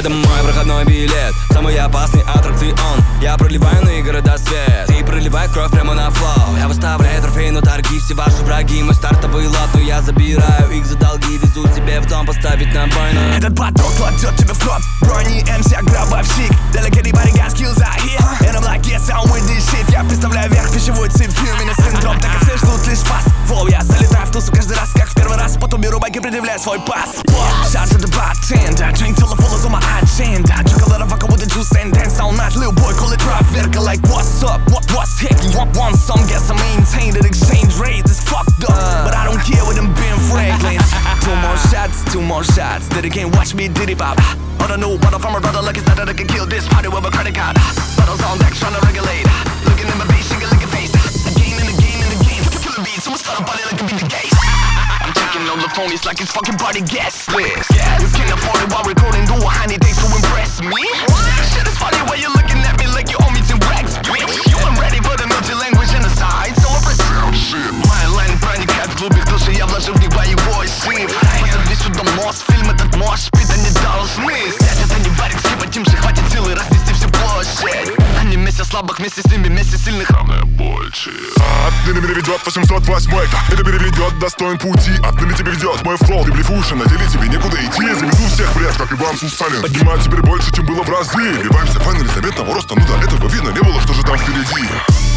Это мой проходной билет, самый опасный аттракцион. Я проливаю на города свет, ты проливай кровь прямо на флоу. Я выставляю трофей, но торги все ваши враги. Мой стартовый лот, но я забираю их за долги. Везу себе в дом поставить на бойну. Этот поток кладет тебя в гроб. Брони МС, я гробовщик. Delicate body got skills out here. And I'm like, yes, I'm with this shit. Я представляю вверх пищевой цепи. У меня синдром, так и все ждут лишь фаст. Флоу, я залетаю в тусу каждый раз, как в первый раз. Потом беру байк и предъявляю свой пас. Shout to the bartender, drink till the full is on my agenda. Drink a little vodka with the juice and dance all night. Little boy, call it drop verka, like what's up, what's hick? You want some, guess I maintain that exchange rate is fucked up, but I don't care with them being fragrant. Two more shots, that it can't watch me diddy pop. On a new bottle from my brother, like it's not that I can kill this party with a credit card. Bottles on deck, trying to regulate. Looking in my face, she can lick a face. Again and again and again, killer beats, someone start a party like it be the case. I'm checking on the phone, it's like it's fucking party guest list. You can't afford it while recording, do a honey days to impress me. Shit is funny why you're looking at me like you owe me 10 racks, bitch. You ain't ready for the multi-language genocide, so I press shit. My line проникает в глубь их души, я вложил в них боевой шифр. Позови сюда мост, фильм этот мост, шпит, они должны снять. Это не варик, съебать им же хватит силы разнести всю площадь. Они вместе слабых, вместе с ними, вместе сильных равное больше. Отныне меня ведет 808. Это переведет, достоин пути. Отныне тебя ведет мой флоу. Ты блефуешь, а на деле тебе некуда идти. Я заведу всех в лес, как Иван Сусанин. Поднимаю теперь больше, чем было в разы. Вливаемся в фан незаметного роста. Ну до этого видно не было, что же там впереди.